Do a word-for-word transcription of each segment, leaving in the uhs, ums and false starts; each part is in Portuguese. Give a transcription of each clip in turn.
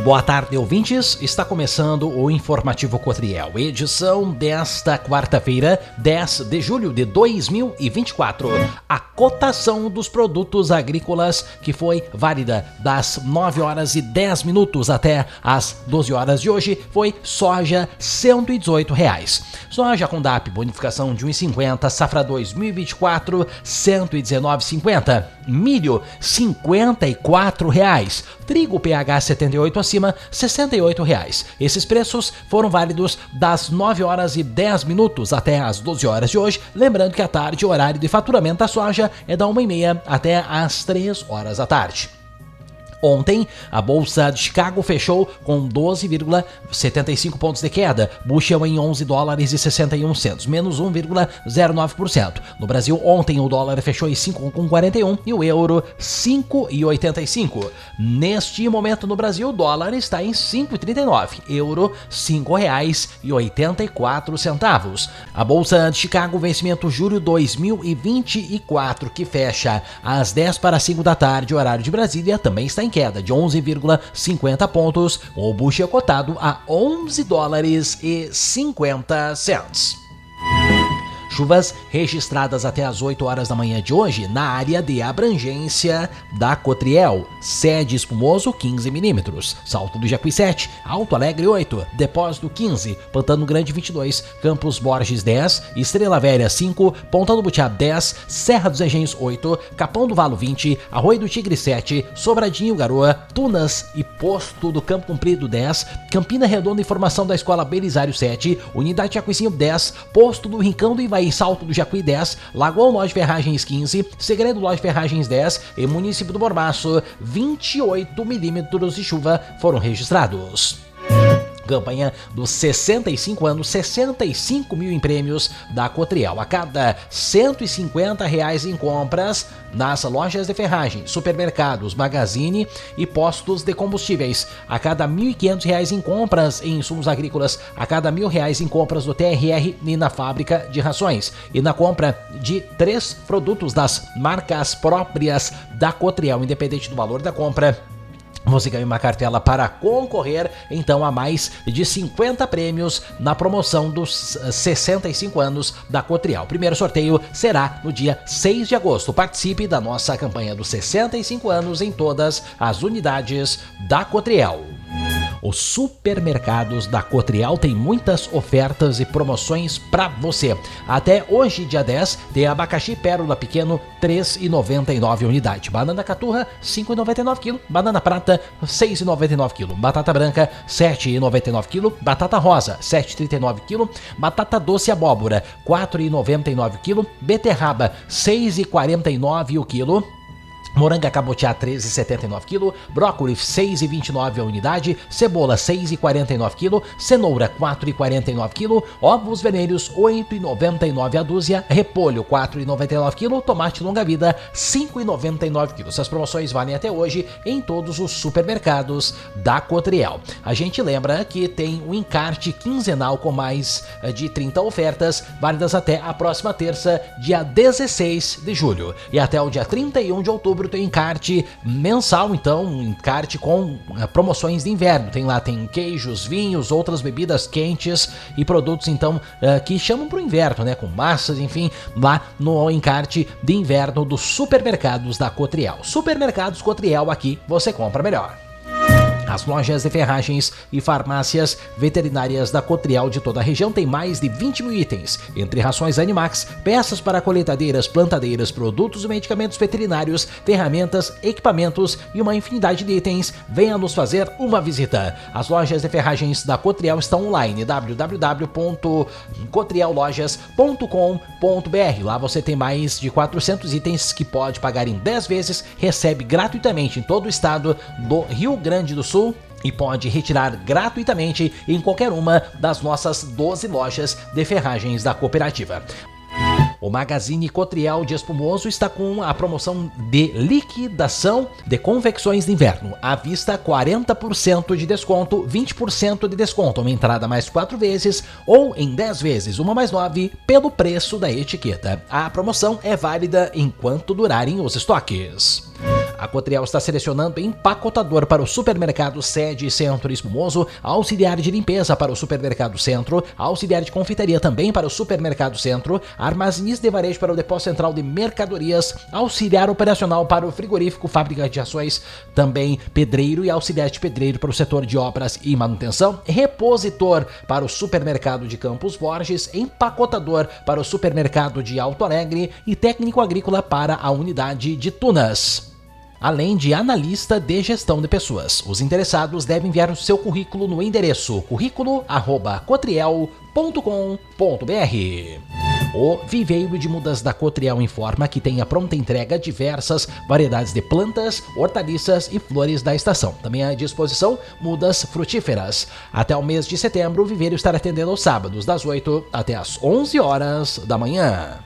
Boa tarde, ouvintes. Está começando o Informativo Cotriel, edição desta quarta-feira, dez de julho de dois mil e vinte e quatro. A cotação dos produtos agrícolas que foi válida das nove horas e dez minutos até as doze horas de hoje foi soja cento e dezoito reais. Soja com D A P bonificação de um real e cinquenta, safra dois mil e vinte e quatro, cento e dezenove reais e cinquenta. Milho cinquenta e quatro reais. Trigo P H setenta e oito acima, sessenta e oito reais. Esses preços foram válidos das nove horas e dez minutos até as doze horas de hoje. Lembrando que à tarde o horário de faturamento da soja é da uma e meia até as três horas da tarde. Ontem, a Bolsa de Chicago fechou com doze vírgula setenta e cinco pontos de queda, bushel em onze dólares e sessenta e um centos, menos um vírgula zero nove por cento. No Brasil, ontem o dólar fechou em cinco vírgula quarenta e um e o euro cinco vírgula oitenta e cinco. Neste momento no Brasil, o dólar está em cinco vírgula trinta e nove, euro cinco reais e oitenta e quatro centavos. A Bolsa de Chicago, vencimento julho dois mil e vinte e quatro, que fecha às dez para cinco da tarde, horário de Brasília, também está em queda de onze vírgula cinquenta pontos, com o bushel cotado a onze dólares e cinquenta centos. Chuvas registradas até as oito horas da manhã de hoje na área de abrangência da Cotriel. Sede Espumoso, quinze milímetros. Salto do Jacuí, sete. Alto Alegre, oito. Depósito, quinze. Pantano Grande, vinte e dois. Campos Borges, dez. Estrela Velha, cinco. Ponta do Butiá, dez. Serra dos Engenhos, oito. Capão do Valo, vinte. Arroio do Tigre, sete. Sobradinho, Garoa. Tunas e Posto do Campo Comprido, dez. Campina Redonda, Informação da Escola Belisário, sete. Unidade Jacuizinho, dez. Posto do Rincão do Ivaí, Salto do Jacuí, dez, Lagoão Loja Ferragens, quinze, Segredo Loja Ferragens, dez e município do Mormaço, vinte e oito milímetros de chuva foram registrados. Campanha dos sessenta e cinco anos, sessenta e cinco mil em prêmios da Cotriel. A cada cento e cinquenta reais em compras nas lojas de ferragem, supermercados, magazine e postos de combustíveis. A cada mil e quinhentos reais em compras em insumos agrícolas. A cada mil reais em compras do T R R e na fábrica de rações. E na compra de três produtos das marcas próprias da Cotriel, independente do valor da compra, você ganha uma cartela para concorrer, então, a mais de cinquenta prêmios na promoção dos sessenta e cinco anos da Cotriel. O primeiro sorteio será no dia seis de agosto. Participe da nossa campanha dos sessenta e cinco anos em todas as unidades da Cotriel. Os supermercados da Cotriel têm muitas ofertas e promoções para você. Até hoje, dia dez, tem abacaxi Pérola Pequeno, três reais e noventa e nove centavos a unidade. Banana Caturra, cinco reais e noventa e nove centavos quilo. Banana Prata, seis reais e noventa e nove centavos quilo. Batata Branca, sete reais e noventa e nove centavos quilo. Batata Rosa, sete reais e trinta e nove centavos quilo. Batata Doce Abóbora, quatro reais e noventa e nove centavos quilo. Beterraba, seis reais e quarenta e nove centavos o quilo. Moranga cabotiá, treze reais e setenta e nove centavos quilo, brócolis seis reais e vinte e nove centavos a unidade, cebola seis reais e quarenta e nove centavos quilo, cenoura quatro reais e quarenta e nove centavos quilo, ovos vermelhos oito reais e noventa e nove centavos a dúzia, repolho quatro reais e noventa e nove centavos quilo, tomate longa vida cinco reais e noventa e nove centavos quilo. Essas promoções valem até hoje em todos os supermercados da Cotriel. A gente lembra que tem um encarte quinzenal com mais de trinta ofertas, válidas até a próxima terça, dia dezesseis de julho, e até o dia trinta e um de outubro tem encarte mensal, então, um encarte com uh, promoções de inverno. Tem lá, tem queijos, vinhos, outras bebidas quentes e produtos, então, uh, que chamam para o inverno, né? Com massas, enfim, lá no encarte de inverno dos supermercados da Cotriel. Supermercados Cotriel, aqui você compra melhor. As lojas de ferragens e farmácias veterinárias da Cotriel de toda a região têm mais de vinte mil itens, entre rações Animax, peças para colheitadeiras, plantadeiras, produtos e medicamentos veterinários, ferramentas, equipamentos e uma infinidade de itens. Venha nos fazer uma visita. As lojas de ferragens da Cotriel estão online, w w w ponto cotriel lojas ponto com ponto b r. Lá você tem mais de quatrocentos itens que pode pagar em dez vezes, recebe gratuitamente em todo o estado do Rio Grande do Sul e pode retirar gratuitamente em qualquer uma das nossas doze lojas de ferragens da cooperativa. O Magazine Cotriel de Espumoso está com a promoção de liquidação de confecções de inverno. À vista, quarenta por cento de desconto, vinte por cento de desconto, uma entrada mais quatro vezes ou em dez vezes, uma mais nove, pelo preço da etiqueta. A promoção é válida enquanto durarem os estoques. A Cotriel está selecionando empacotador para o supermercado Sede Centro Espumoso, auxiliar de limpeza para o supermercado Centro, auxiliar de confeitaria também para o supermercado Centro, armazenista de varejo para o depósito central de mercadorias, auxiliar operacional para o frigorífico Fábrica de Ações, também pedreiro e auxiliar de pedreiro para o setor de obras e manutenção, repositor para o supermercado de Campos Borges, empacotador para o supermercado de Alto Alegre e técnico agrícola para a unidade de Tunas, além de analista de gestão de pessoas. Os interessados devem enviar o seu currículo no endereço currículo arroba cotriel ponto com ponto br. O Viveiro de Mudas da Cotriel informa que tem a pronta entrega diversas variedades de plantas, hortaliças e flores da estação. Também à disposição mudas frutíferas. Até o mês de setembro, o Viveiro estará atendendo aos sábados, das oito até as onze horas da manhã.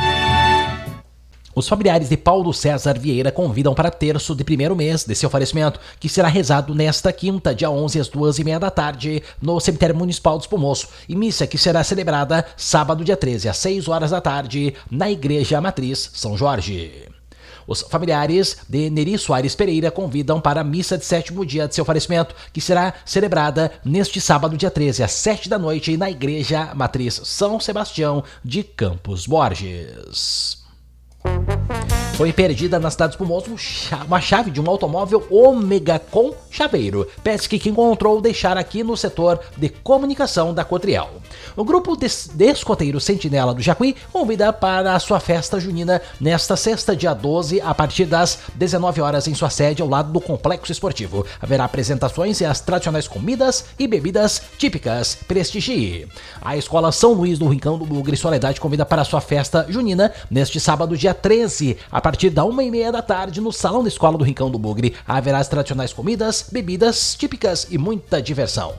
Os familiares de Paulo César Vieira convidam para terço de primeiro mês de seu falecimento, que será rezado nesta quinta, dia onze, às duas e meia da tarde, no Cemitério Municipal do Espumoso, e missa que será celebrada sábado, dia treze, às seis horas da tarde, na Igreja Matriz São Jorge. Os familiares de Neri Soares Pereira convidam para a missa de sétimo dia de seu falecimento, que será celebrada neste sábado, dia treze, às sete da noite, na Igreja Matriz São Sebastião de Campos Borges. Foi perdida na cidade de Espumoso uma chave de um automóvel Ômega com chaveiro. Parece que quem encontrou deixar aqui no setor de comunicação da Cotriel. O grupo de, de escoteiro Sentinela do Jacuí convida para a sua festa junina nesta sexta, dia doze, a partir das dezenove horas em sua sede ao lado do Complexo Esportivo. Haverá apresentações e as tradicionais comidas e bebidas típicas. Prestigie. A Escola São Luís do Rincão do Bugre Soledade convida para a sua festa junina neste sábado, dia treze, a partir da uma e meia da tarde, no Salão da Escola do Rincão do Bugre. Haverá as tradicionais comidas, bebidas típicas e muita diversão.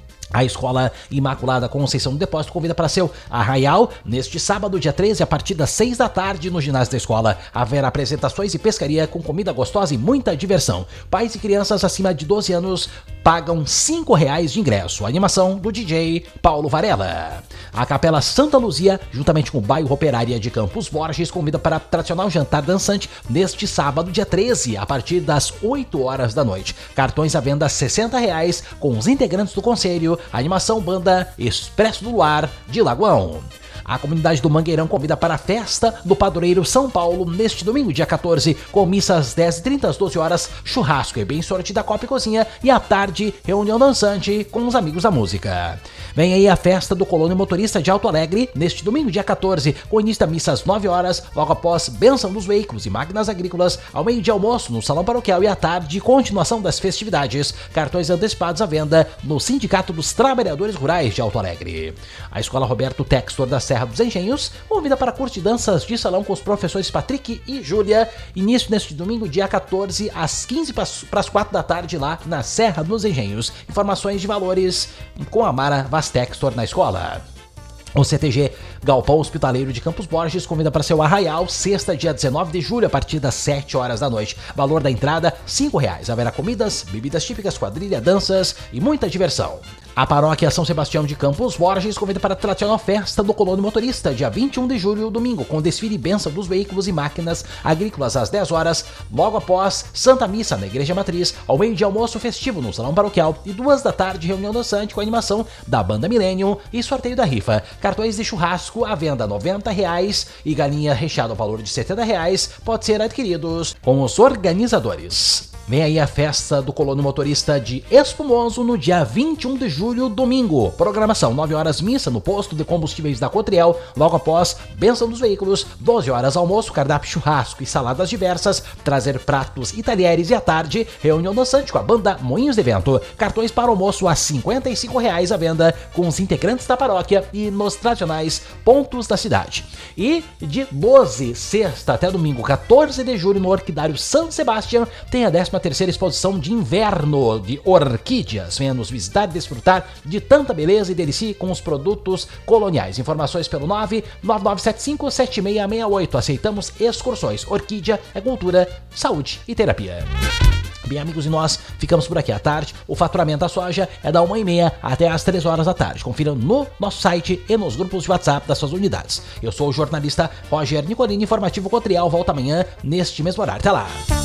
A Escola Imaculada Conceição do Depósito convida para seu arraial neste sábado, dia treze, a partir das seis da tarde, no ginásio da escola. Haverá apresentações e pescaria com comida gostosa e muita diversão. Pais e crianças acima de doze anos pagam cinco reais de ingresso. A animação do D J Paulo Varela. A Capela Santa Luzia, juntamente com o Bairro Operária de Campos Borges, convida para a tradicional jantar dançante neste sábado, dia treze, a partir das oito horas da noite. Cartões à venda sessenta reais com os integrantes do conselho. A animação banda Expresso do Luar de Lagoão. A comunidade do Mangueirão convida para a festa do Padroeiro São Paulo neste domingo, dia quatorze, com missa às dez e trinta, às doze horas, churrasco e bem sorte da Copa e Cozinha, e à tarde, reunião dançante com os amigos da música. Vem aí a festa do Colônia Motorista de Alto Alegre neste domingo, dia quatorze, com início da missa às nove horas, logo após bênção dos veículos e máquinas agrícolas, ao meio-dia almoço no Salão Paroquial e à tarde, continuação das festividades. Cartões antecipados à venda no Sindicato dos Trabalhadores Rurais de Alto Alegre. A Escola Roberto Textor da Serra dos Engenhos convida para curtir danças de salão com os professores Patrick e Júlia. Início neste domingo, dia quatorze, às quinze para as quatro da tarde, lá na Serra dos Engenhos. Informações de valores com a Mara Vastextor na escola. O C T G Galpão Hospitaleiro de Campos Borges convida para seu arraial, sexta, dia dezenove de julho, a partir das sete horas da noite. Valor da entrada, cinco reais. Haverá comidas, bebidas típicas, quadrilha, danças e muita diversão. A Paróquia São Sebastião de Campos Borges convida para a tradicional festa do Colônia Motorista, dia vinte e um de julho, domingo, com desfile e bênção dos veículos e máquinas agrícolas às dez horas, logo após Santa Missa na Igreja Matriz, ao meio-dia almoço festivo no Salão Paroquial e duas da tarde reunião dançante com a animação da Banda Millennium e sorteio da rifa. Cartões de churrasco à venda noventa reais e galinha recheada ao valor de setenta reais pode ser adquiridos com os organizadores. Vem aí a festa do Colônia Motorista de Espumoso no dia vinte e um de julho, domingo. Programação, nove horas missa no posto de combustíveis da Cotriel, logo após bênção dos veículos, doze horas almoço, cardápio churrasco e saladas diversas, trazer pratos e talheres e à tarde, reunião dançante com a banda Moinhos de Vento. Cartões para almoço a cinquenta e cinco reais à venda com os integrantes da paróquia e nos tradicionais pontos da cidade. E de doze, sexta até domingo, quatorze de julho, no Orquidário São Sebastião, tem a décima terceira exposição de inverno de orquídeas. Venha nos visitar e desfrutar de tanta beleza e delicie com os produtos coloniais. Informações pelo nove nove nove sete cinco sete seis seis oito. Aceitamos excursões. Orquídea é cultura, saúde e terapia. Bem, amigos, e nós ficamos por aqui à tarde. O faturamento da soja é da uma e meia até às três horas da tarde. Confira no nosso site e nos grupos de WhatsApp das suas unidades. Eu sou o jornalista Roger Nicolini, informativo Cotriel. Volta amanhã neste mesmo horário. Até lá!